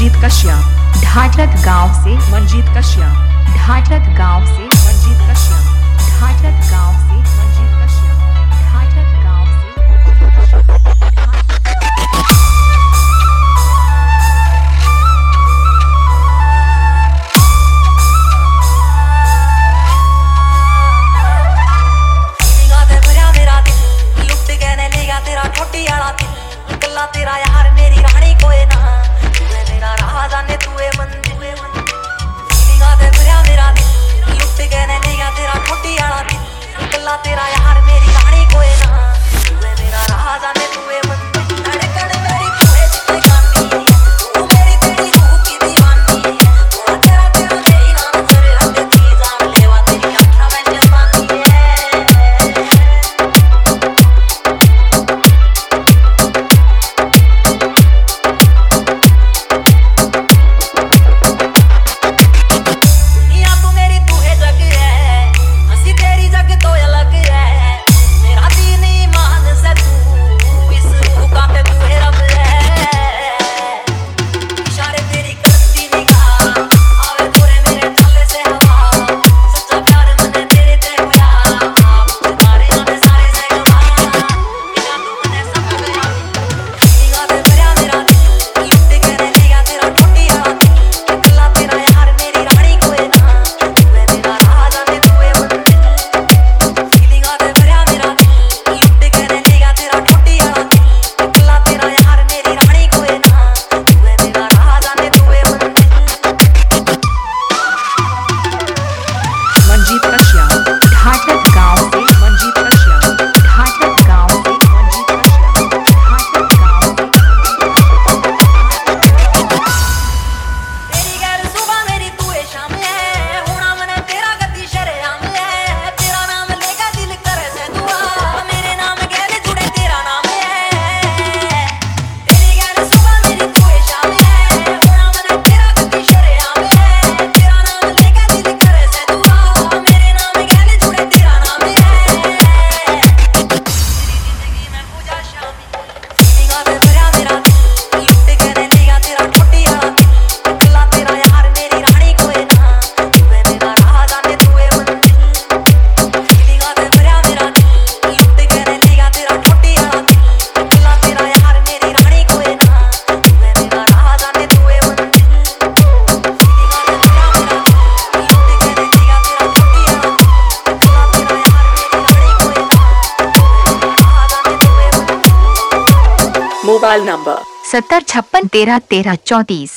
मंजीत कश्यप ढाटरथ गांव से मंजीत कश्यप ढाटरथ गांव से मंजीत कश्यप ढाटरथ गांव से मंजीत कश्यप ढाटरथ गांव से मंजीत तेरा यार मेरी रानी कोई ना तू है मेरा राजा ने तू है मंदिर फीलिंगा दे भरा मेरा दिल लुट के ने ले गया तेरा ठोटी वाला दिल कल्ला तेरा यार मेरी रानी कोई ना तू है मेरा राजा ने तू है मंदिर धड़कन मेरी तू है जितने गानी तू मेरी तेरी रूह की दीवानी थोड़ा तेरा तेरा मेरी नाम सर रख दी जान लेवा तेरी आँखों में जवानी है मोबाइल नंबर 7056131334।